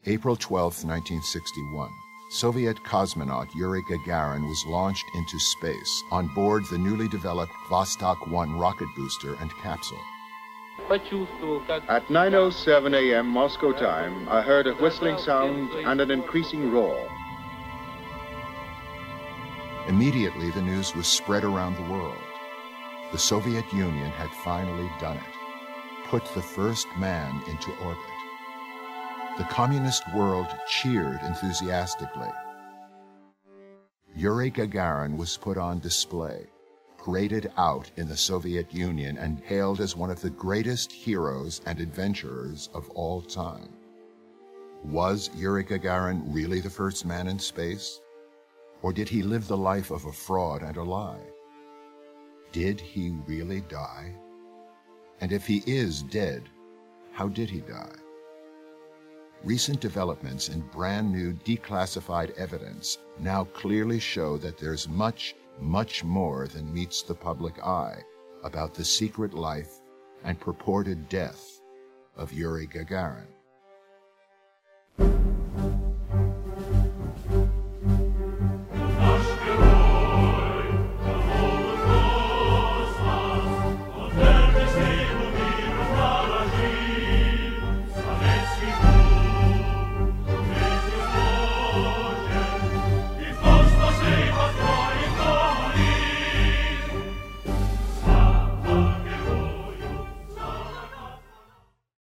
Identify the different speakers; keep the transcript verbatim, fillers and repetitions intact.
Speaker 1: April twelfth, nineteen sixty-one. Soviet cosmonaut Yuri Gagarin was launched into space on board the newly developed Vostok one rocket booster and capsule.
Speaker 2: At nine oh seven a m Moscow time, I heard a whistling sound and an increasing roar.
Speaker 1: Immediately, the news was spread around the world. The Soviet Union had finally done it, put the first man into orbit. The communist world cheered enthusiastically. Yuri Gagarin was put on display, paraded out in the Soviet Union, and hailed as one of the greatest heroes and adventurers of all time. Was Yuri Gagarin really the first man in space? Or did he live the life of a fraud and a lie? Did he really die? And if he is dead, how did he die? Recent developments in brand new declassified evidence now clearly show that there's much, much more than meets the public eye about the secret life and purported death of Yuri Gagarin.